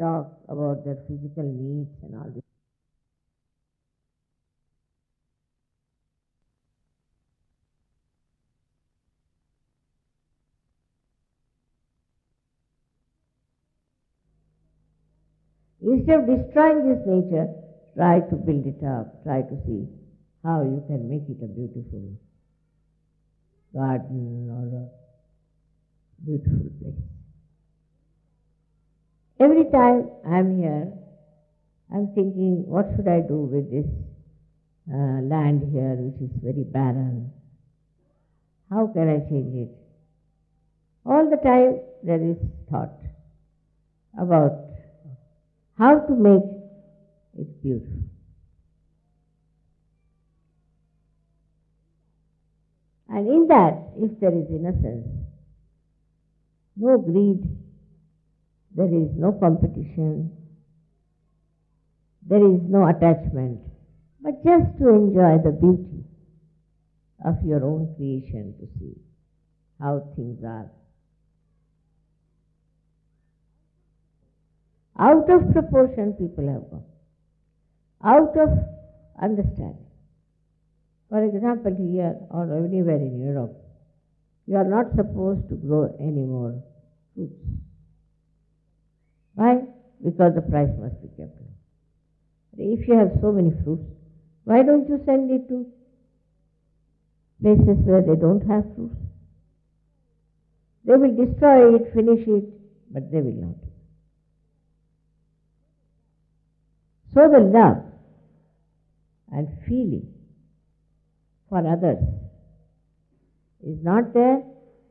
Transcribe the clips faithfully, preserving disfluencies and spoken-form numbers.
talk about their physical needs and all this. Instead of destroying this nature, try to build it up, try to see how you can make it a beautiful garden or a beautiful place. Every time I'm here, I'm thinking, what should I do with this uh, land here, which is very barren? How can I change it? All the time there is thought about how to make it beautiful. And in that, if there is innocence, no greed, there is no competition, there is no attachment, but just to enjoy the beauty of your own creation, to see how things are. Out of proportion people have gone, out of understanding. For example, here or anywhere in Europe, you are not supposed to grow any more fruits. Why? Because the price must be kept low. If you have so many fruits, why don't you send it to places where they don't have fruits? They will destroy it, finish it, but they will not. So the love and feeling for others is not there,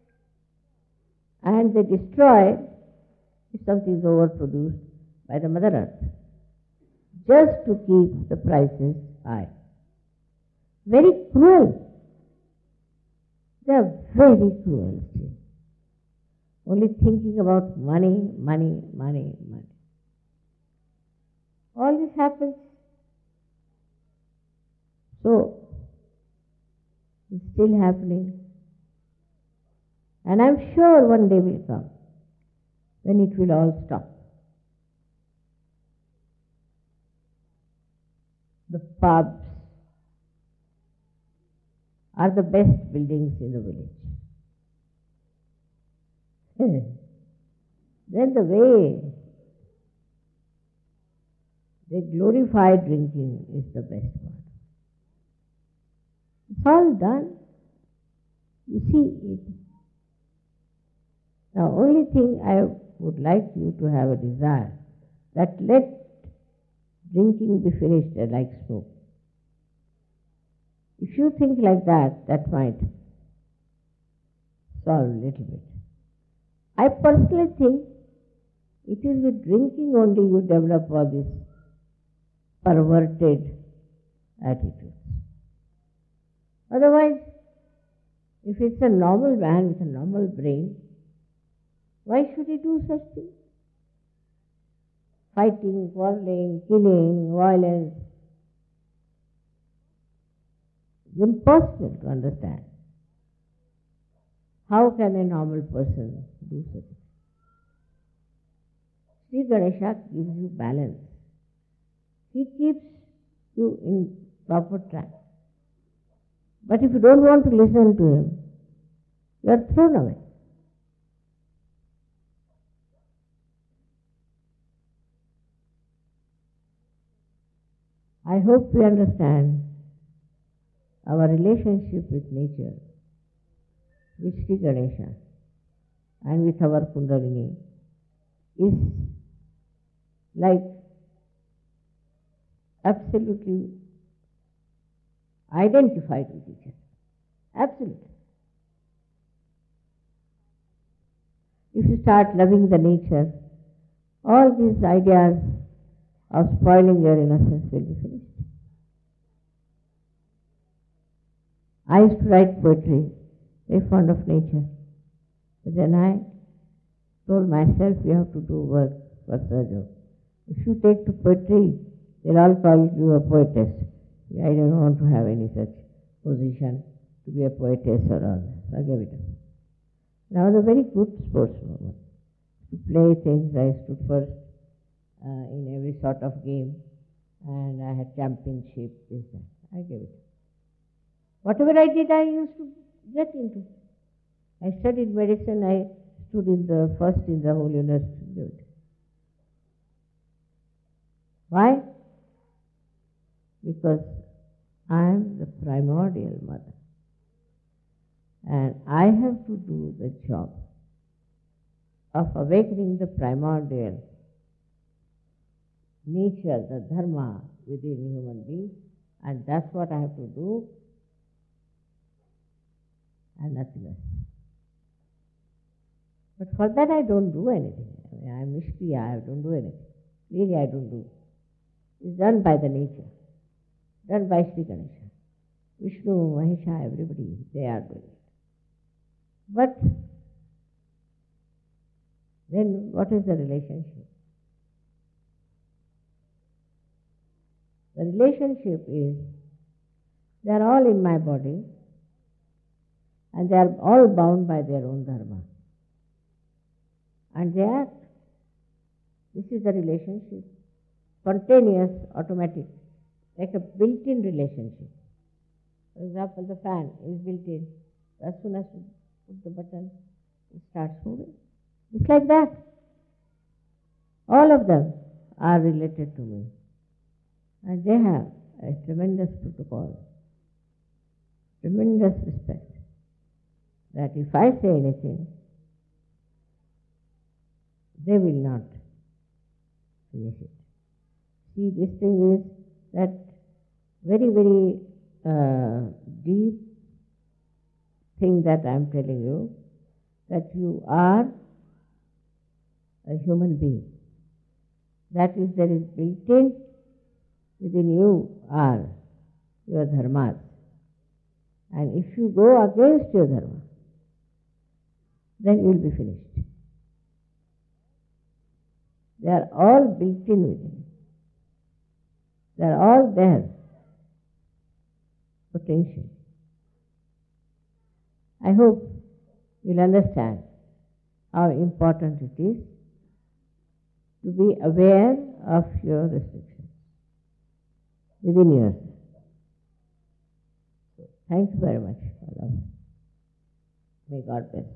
and they destroy if something is overproduced by the Mother Earth, just to keep the prices high. Very cruel. They are very cruel still. Only thinking about money, money, money, money. All this happens. So, it's still happening. And I'm sure one day will come when it will all stop. The pubs are the best buildings in the village. Then the way they glorify drinking is the best part. It's all done. You see it. Now, only thing I would like you to have a desire, that let drinking be finished like smoke. If you think like that, that might solve a little bit. I personally think it is with drinking only you develop all these perverted attitudes. Otherwise, if it's a normal man with a normal brain, why should he do such things? Fighting, quarreling, killing, violence. It's impossible to understand. How can a normal person do such things? Sri Ganesha gives you balance. He keeps you in proper track. But if you don't want to listen to him, you are thrown away. I hope we understand our relationship with nature, with Sri Ganesha and with our Kundalini is like absolutely identified with each other. Absolutely. If you start loving the nature, all these ideas of spoiling your innocence will be finished. I used to write poetry, very fond of nature. But then I told myself, you have to do work for Sahaja. If you take to poetry, they'll all call you a poetess. I don't want to have any such position to be a poetess or all. So I gave it up. And I was a very good sportswoman. To play things, I stood first. uh, in every sort of game, and I had championship, this, that. I gave it. Whatever I did, I used to get into. I studied medicine, I stood in the first in the whole university. Give it. Why? Because I am the primordial mother. And I have to do the job of awakening the primordial nature, the dharma within human beings, and that's what I have to do, and nothing else. But for that I don't do anything. I mean, I am Nishkriya, I don't do anything. Really I don't do. It's done by the nature, done by Sri Ganesha. Vishnu, Mahesha, everybody, they are doing it. But then what is the relationship? The relationship is, they are all in my body and they are all bound by their own dharma. And they act. This is the relationship. Spontaneous, automatic, like a built-in relationship. For example, the fan is built-in. As soon as you put the button, it starts moving. It's like that. All of them are related to me. And they have a tremendous protocol, tremendous respect, that if I say anything, they will not finish it. See, this thing is that very, very uh, deep thing that I am telling you, that you are a human being. That is, there is built-in within you are your dharmas. And if you go against your dharma, then you will be finished. They are all built in within. They are all there, potential. I hope you'll understand how important it is to be aware of your restrictions within yourself. So, thank you very much, my love. May God bless.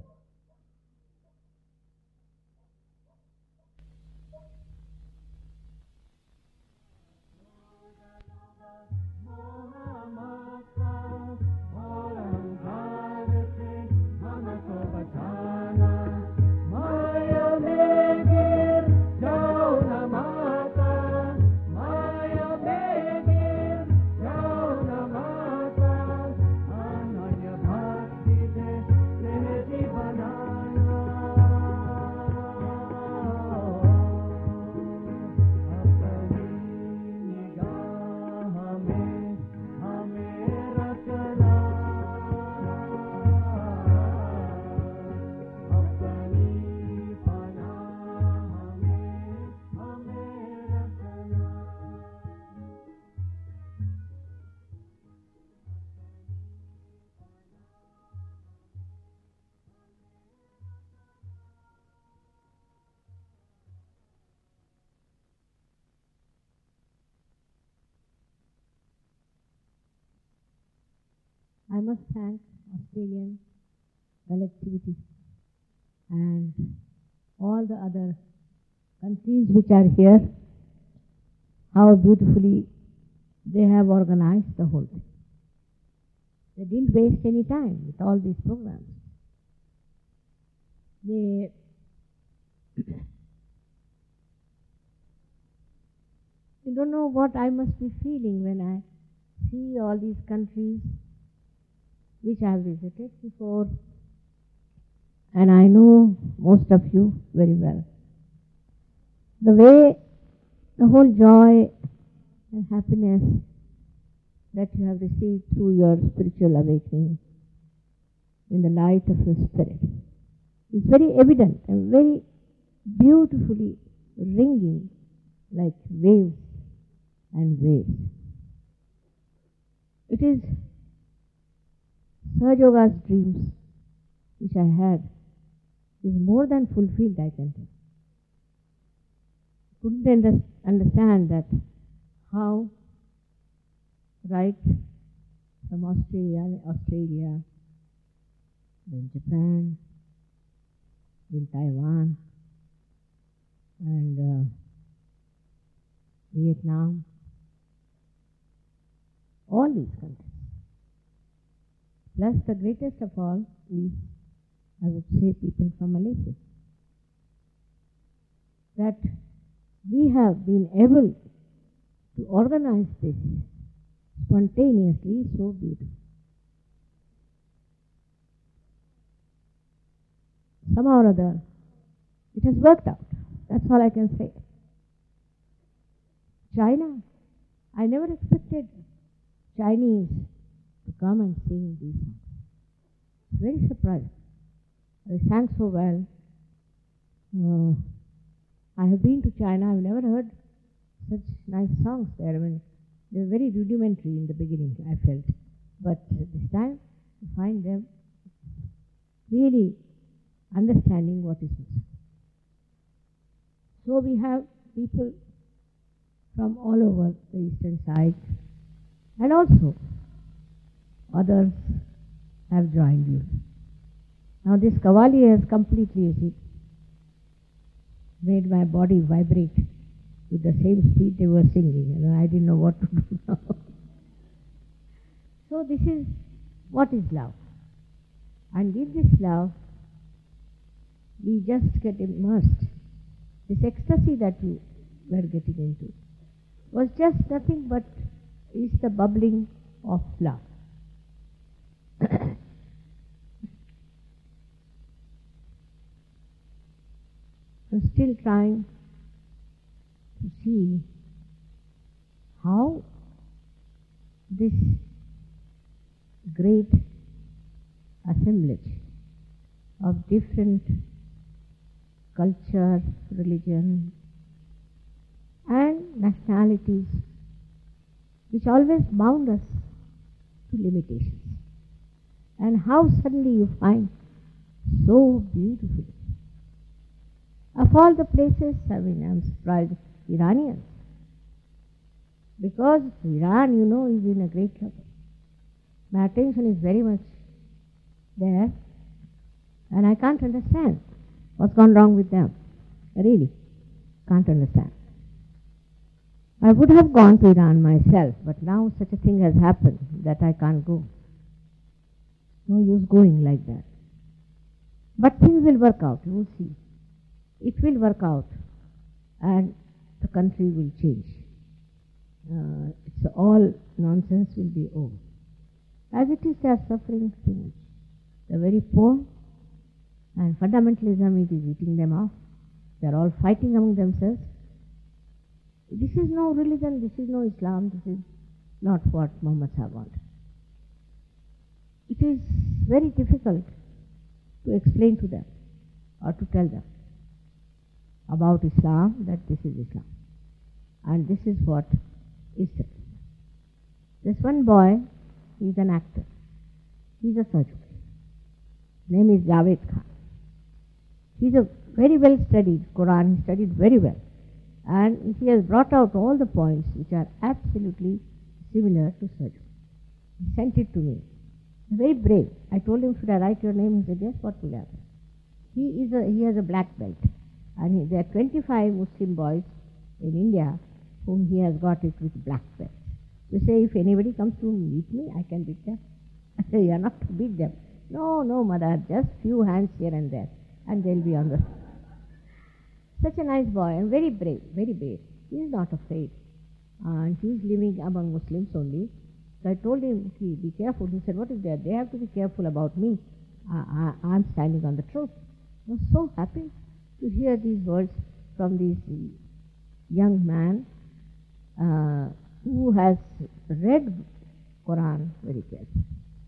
I must thank Australian collectivity and all the other countries which are here, how beautifully they have organized the whole thing. They didn't waste any time with all these programs. They you don't know what I must be feeling when I see all these countries which I have visited before, and I know most of you very well. The way, the whole joy and happiness that you have received through your spiritual awakening in the light of your spirit is very evident and very beautifully ringing like waves and waves. It is Sahaja Yoga's dreams which I had is more than fulfilled, I can tell. couldn't under- understand that how right from Australia, Australia, then Japan, then Taiwan, and uh, Vietnam, all these countries. Plus the greatest of all is, I would say, people from Malaysia. That we have been able to organize this spontaneously so beautifully. Somehow or other, it has worked out. That's all I can say. China, I never expected Chinese to come and sing these songs. Very surprised. They sang so well. Uh, I have been to China. I've never heard such nice songs there. I mean, they were very rudimentary in the beginning, I felt. But this time, to find them really understanding what is music. So we have people from all over the eastern side, and also others have joined you. Now this Qawwali has completely, you see, made my body vibrate with the same speed they were singing, and I didn't know what to do now. So this is what is love. And with this love, we just get immersed. This ecstasy that we were getting into was just nothing but is the bubbling of love. I'm still trying to see how this great assemblage of different culture, religion, and nationalities, which always bound us to limitations, and how suddenly you find so beautiful. Of all the places, I mean, I'm surprised, Iranians, because Iran, you know, is in a great trouble. My attention is very much there, and I can't understand what's gone wrong with them. I really can't understand. I would have gone to Iran myself, but now such a thing has happened that I can't go. No use going like that. But things will work out, you will see. It will work out, and the country will change. Uh, it's all nonsense will be over. As it is, they are suffering too much. They are very poor, and fundamentalism, it is eating them off. They are all fighting among themselves. This is no religion, this is no Islam, this is not what Muhammad Sahib wanted. It is very difficult to explain to them or to tell them about Islam, that this is Islam and this is what is it. This one boy, he is an actor. He is a surgeon. His name is Javed Khan. He is a very well studied Quran, he studied very well. And he has brought out all the points which are absolutely similar to surgery. He sent it to me. Very brave. I told him, should I write your name? He said, yes, what will happen? He is a, he has a black belt. And he, there are twenty-five Muslim boys in India whom he has got it with black belts. So say, if anybody comes to meet me, I can beat them. I say, you are not to beat them. No, no, mother, just few hands here and there, and they'll be on the... Such a nice boy and very brave, very brave. He is not afraid. And he is living among Muslims only. So I told him, be careful. He said, what is there? They have to be careful about me. I, I, I'm standing on the truth. I was so happy to hear these words from this young man uh, who has read Quran very carefully.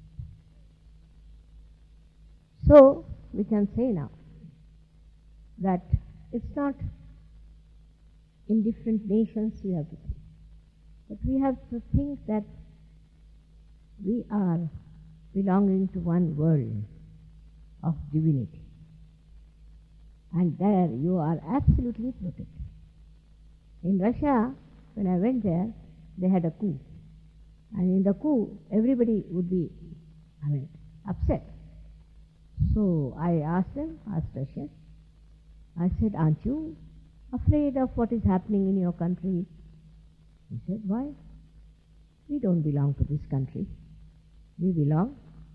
So we can say now that it's not in different nations we have to think, but we have to think that we are belonging to one world of divinity, and there you are absolutely protected. In Russia, when I went there, they had a coup. And in the coup, everybody would be, I mean, upset. So I asked them, asked Russians, I said, aren't you afraid of what is happening in your country? He said, why? We don't belong to this country. We belong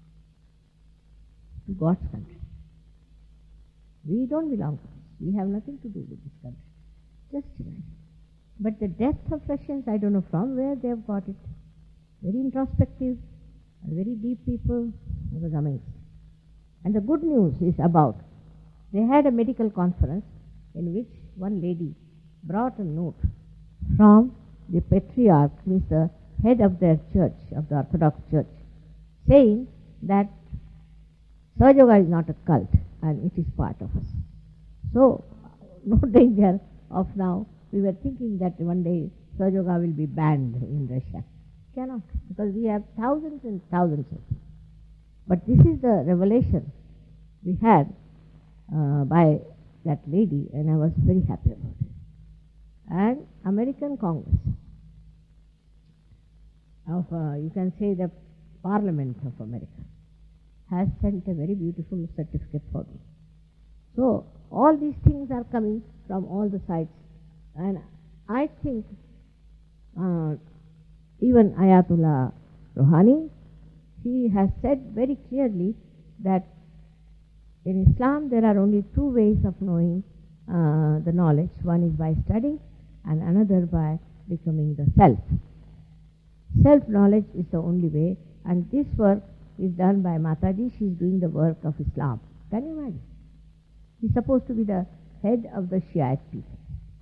to God's country. We don't belong to this. We have nothing to do with this country. Just imagine. But the depth of Russians, I don't know from where they have got it. Very introspective, and very deep people. It was amazing. And the good news is about, they had a medical conference in which one lady brought a note from the patriarch, means the head of their church, of the Orthodox Church, saying that Sahaja Yoga is not a cult and it is part of us. So, no danger of now, we were thinking that one day Sahaja Yoga will be banned in Russia. Cannot, because we have thousands and thousands of them. But this is the revelation we had uh, by that lady, and I was very happy about it. And American Congress of, uh, you can say the Parliament of America, has sent a very beautiful certificate for me. So all these things are coming from all the sides, and I think uh, even Ayatollah Rouhani, he has said very clearly that in Islam there are only two ways of knowing uh, the knowledge. One is by studying and another by becoming the self. Self-knowledge is the only way, and this work is done by Mataji. She is doing the work of Islam. Can you imagine? She is supposed to be the head of the Shiite people.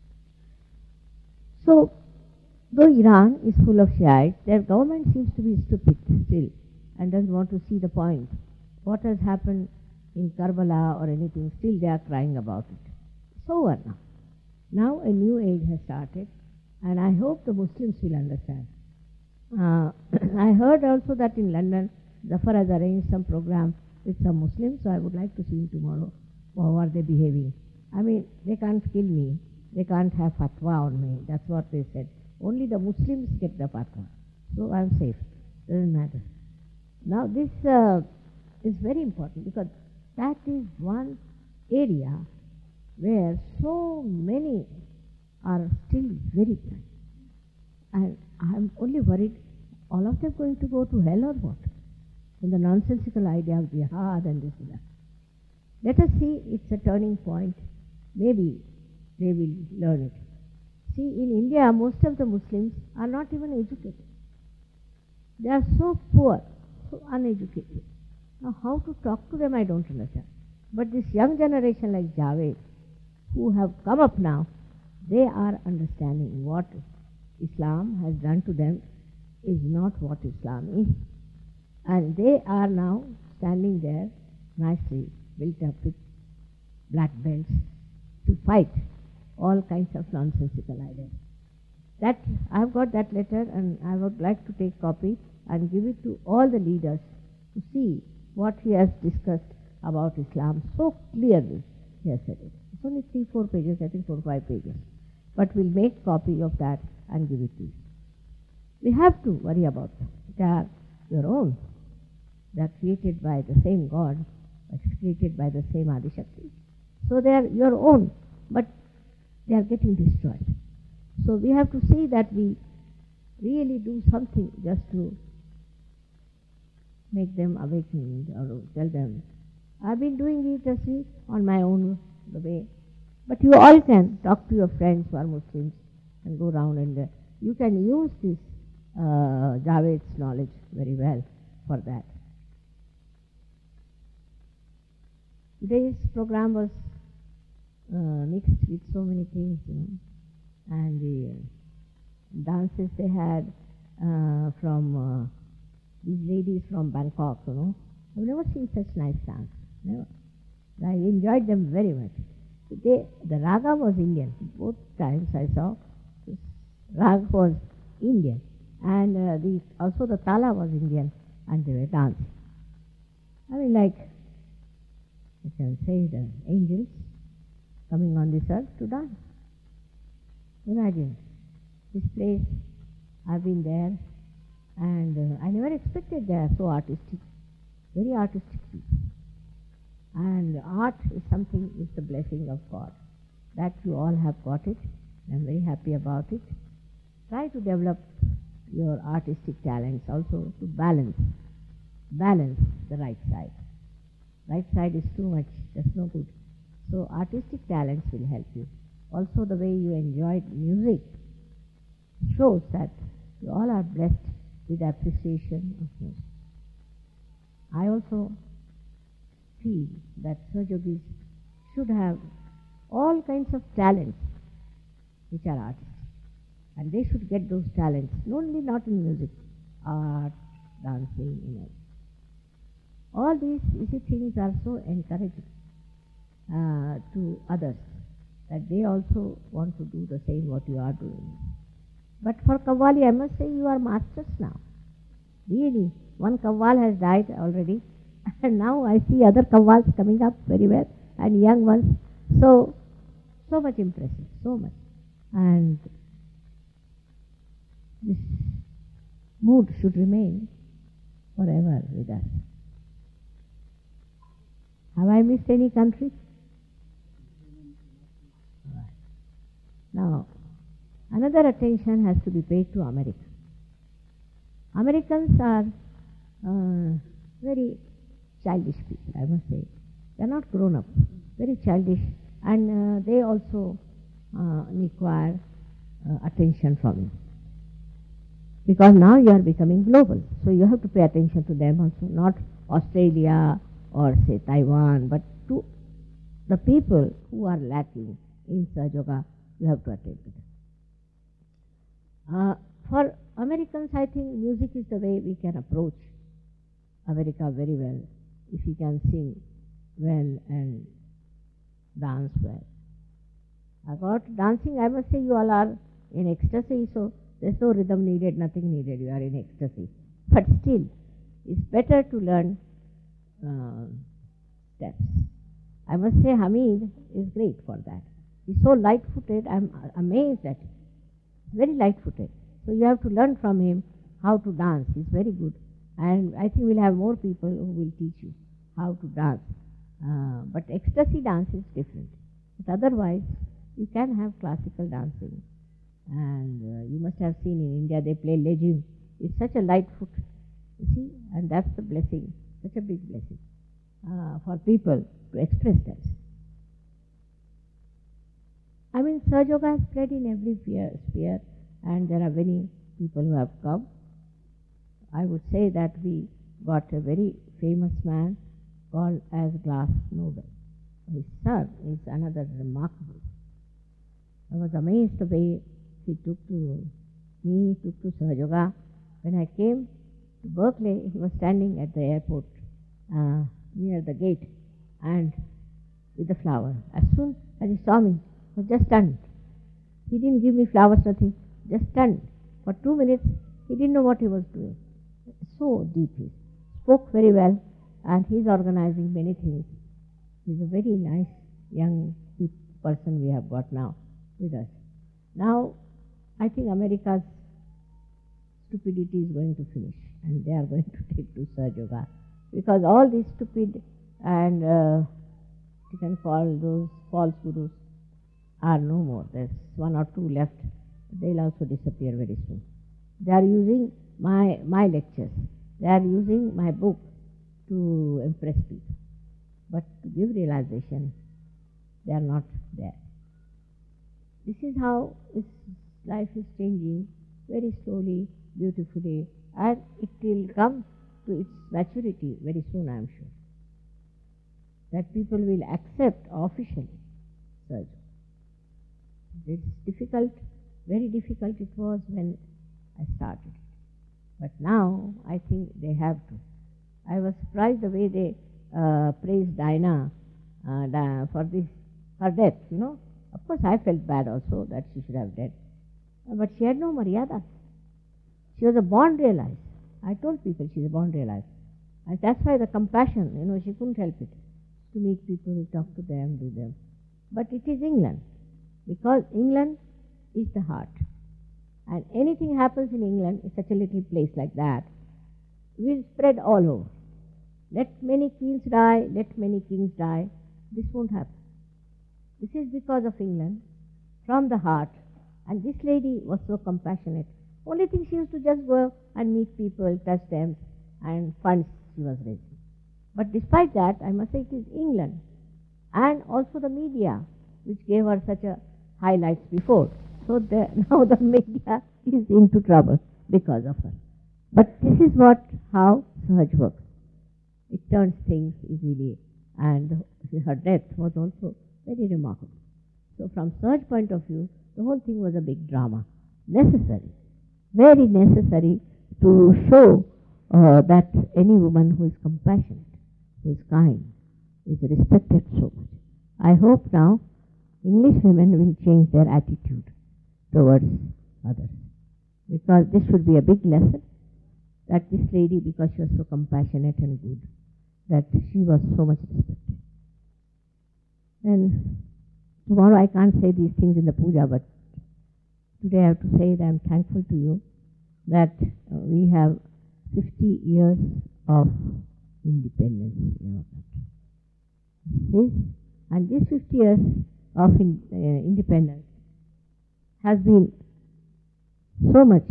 So, though Iran is full of Shiites, their government seems to be stupid still and doesn't want to see the point. What has happened in Karbala or anything, still they are crying about it. It's over now. Now a new age has started, and I hope the Muslims will understand. Uh, I heard also that in London, Zafar has arranged some program with some Muslims, so I would like to see him tomorrow. How are they behaving? I mean, they can't kill me. They can't have fatwa on me. That's what they said. Only the Muslims get the fatwa. So I'm safe. Doesn't matter. Now this uh, is very important, because that is one area where so many are still very blind. And I'm only worried, all of them going to go to hell or what? In the nonsensical idea of jihad and this and that. Let us see, it's a turning point. Maybe they will learn it. See, in India, most of the Muslims are not even educated. They are so poor, so uneducated. Now, how to talk to them, I don't understand. But this young generation like Javed, who have come up now, they are understanding what Islam has done to them is not what Islam is. And they are now standing there nicely built up with black belts to fight all kinds of nonsensical ideas. That I have got that letter, and I would like to take copy and give it to all the leaders to see what he has discussed about Islam so clearly. He has said it. It's only three, four pages, I think four or five pages. But we'll make copy of that and give it to you. We have to worry about them. They are your own. They are created by the same God, but created by the same Adishakti. So they are your own, but they are getting destroyed. So we have to see that we really do something just to make them awakened, or tell them. I've been doing it, just see, on my own the way. But you all can talk to your friends who are Muslims and go around, and uh, you can use this uh, Javed's knowledge very well for that. Today's program was uh, mixed with so many things, you know, and the uh, dances they had uh, from uh, these ladies from Bangkok, you know. I've never seen such nice dance. Never. I enjoyed them very much. They, the raga was Indian. Both times I saw this raga was Indian, and uh, the, also the tala was Indian, and they were dancing. I mean, like, I can say the angels coming on this earth to dance. Imagine, this place, I've been there, and uh, I never expected they are so artistic, very artistic people. And art is something, is the blessing of God. That you all have got it. I'm very happy about it. Try to develop your artistic talents also to balance, balance the right side. Right side is too much, that's no good. So artistic talents will help you. Also the way you enjoyed music shows that you all are blessed with appreciation of music. I also feel that Sahajogis should have all kinds of talents which are artistic. And they should get those talents, only not in music, art, dancing, in it. All these easy things are so encouraging uh, to others that they also want to do the same what you are doing. But for Qawwali, I must say you are masters now. Really, one Qawwal has died already, and now I see other Qawwals coming up very well, and young ones. So, so much impressive, so much. And this mood should remain forever with us. Have I missed any country? Now, another attention has to be paid to America. Americans are uh, very childish people, I must say. They are not grown up, very childish, and uh, they also uh, require uh, attention from you. Because now you are becoming global, so you have to pay attention to them also, not Australia or say Taiwan, but to the people who are lacking in Sahaja Yoga, you have to attend to them. Uh, for Americans, I think music is the way we can approach America very well, if we can sing well and dance well. About dancing, I must say you all are in ecstasy, so there's no rhythm needed, nothing needed, you are in ecstasy. But still, it's better to learn uh, steps. I must say Hamid is great for that. He's so light-footed, I'm amazed at him. Very light-footed. So you have to learn from him how to dance. He's very good. And I think we'll have more people who will teach you how to dance. Uh, but ecstasy dance is different. But otherwise, you can have classical dancing. And uh, you must have seen in India they play Lejim. It's such a light foot, you see, and that's the blessing, such a big blessing uh, for people to express themselves. I mean, Sahaja Yoga has spread in every sphere, sphere, and there are many people who have come. I would say that we got a very famous man called as Glass Nobel. His son is another remarkable. I was amazed the way he took to me, took to Sahaja Yoga. When I came to Berkeley, he was standing at the airport uh, near the gate and with the flower. As soon as he saw me, he was just stunned. He didn't give me flowers, nothing, just stunned. For two minutes, he didn't know what he was doing. So deeply. Spoke very well, and he is organizing many things. He's a very nice young person we have got now with us. Now, I think America's stupidity is going to finish, and they are going to take to Sahaja Yoga, because all these stupid and uh, you can call those false gurus are no more. There's one or two left. They'll also disappear very soon. They are using my my lectures. They are using my book to impress people. But to give realization, they are not there. This is how this life is changing very slowly, beautifully, and it will come to its maturity very soon, I am sure. That people will accept officially Sahaja. It's difficult, very difficult it was when I started. But now I think they have to. I was surprised the way they uh, praised Diana uh, for this, her death, you know. Of course I felt bad also that she should have died. But she had no maryada. She was a born realized. I told people she is a born realized. And that's why the compassion, you know, she couldn't help it. To meet people, talk to them, do them. But it is England. Because England is the heart. And anything happens in England, in such a little place like that, will spread all over. Let many queens die, let many kings die. This won't happen. This is because of England, from the heart. And this lady was so compassionate. Only thing, she used to just go and meet people, touch them, and funds she was raising. But despite that, I must say it is England and also the media which gave her such a highlights before. So the, now the media is into trouble because of her. But this is what how Sahaj works. It turns things easily, and her death was also very remarkable. So from Sahaj's point of view, the whole thing was a big drama. Necessary, very necessary to show uh, that any woman who is compassionate, who is kind, is respected so much. I hope now English women will change their attitude towards others, because this should be a big lesson, that this lady, because she was so compassionate and good, that she was so much respected. And tomorrow I can't say these things in the puja, but today I have to say that I am thankful to you that uh, we have fifty years of independence in our country. This, and these fifty years of in, uh, independence has been so much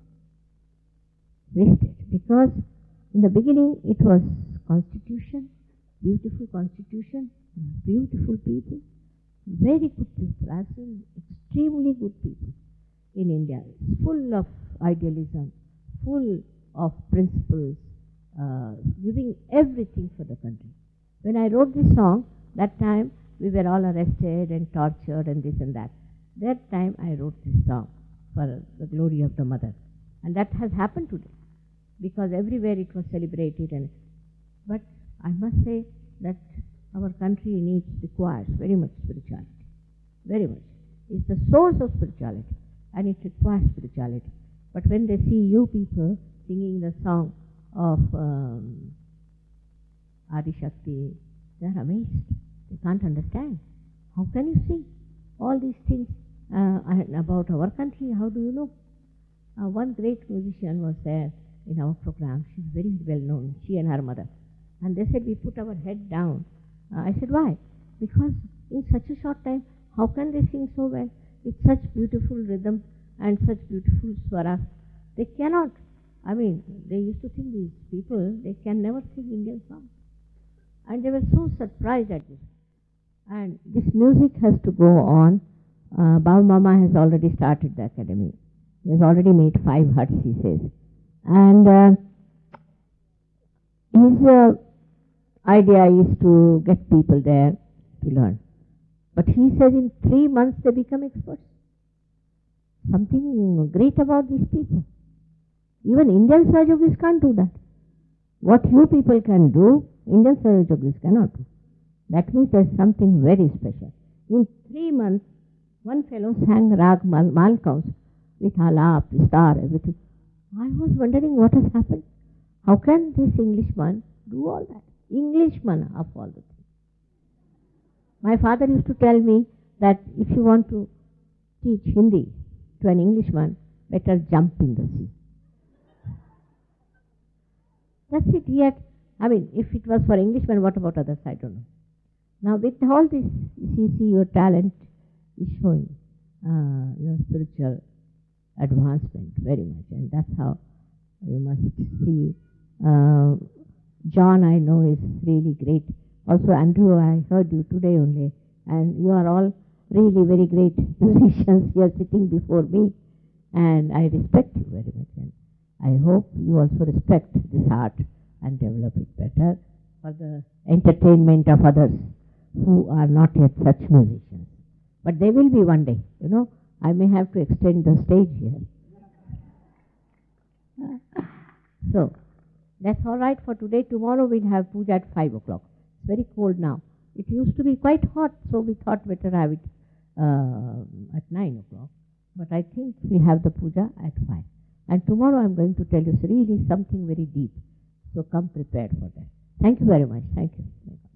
wasted, because in the beginning it was constitution, beautiful constitution, beautiful people, very good people. I've seen extremely good people in India. It's full of idealism, full of principles, uh, giving everything for the country. When I wrote this song, that time we were all arrested and tortured and this and that. That time I wrote this song for the glory of the mother. And that has happened today, because everywhere it was celebrated. And but I must say that our country needs, requires very much spirituality. Very much. It's the source of spirituality, and it requires spirituality. But when they see you people singing the song of um, Adi Shakti, they are amazed. They can't understand. How can you sing all these things uh, about our country? How do you know? Uh, one great musician was there in our program. She's very well known, she and her mother. And they said, we put our head down. Uh, I said, why? Because in such a short time, how can they sing so well with such beautiful rhythm and such beautiful swaras? They cannot. I mean, they used to think these people, they can never sing Indian songs. And they were so surprised at this. And this music has to go on. Uh, Babu Mama has already started the academy. He has already made five huts, he says. And uh, his uh, idea is to get people there to learn. But he says in three months they become experts. Something great about these people. Even Indian Sahajogis can't do that. What you people can do, Indian Sahajogis cannot do. That means there's something very special. In three months, one fellow sang Rag Mal Malkaus with Alap, Vistar, everything. I was wondering what has happened. How can this Englishman do all that? Englishman of all the things. My father used to tell me that if you want to teach Hindi to an Englishman, better jump in the sea. That's it. Yet, I mean, if it was for Englishmen, what about others? I don't know. Now, with all this, you see, your talent is showing uh, your spiritual advancement very much, and that's how you must see. Uh, John, I know, is really great. Also, Andrew, I heard you today only, and you are all really very great musicians here sitting before me, and I respect you very much, and I hope you also respect this art and develop it better for the entertainment of others who are not yet such musicians. But they will be one day, you know. I may have to extend the stage here. So, that's all right for today. Tomorrow we'll have puja at five o'clock. It's very cold now. It used to be quite hot, so we thought better have it uh, at nine o'clock. But I think we'll have the puja at five. And tomorrow I'm going to tell you really something very deep. So come prepared for that. Thank you very much. Thank you.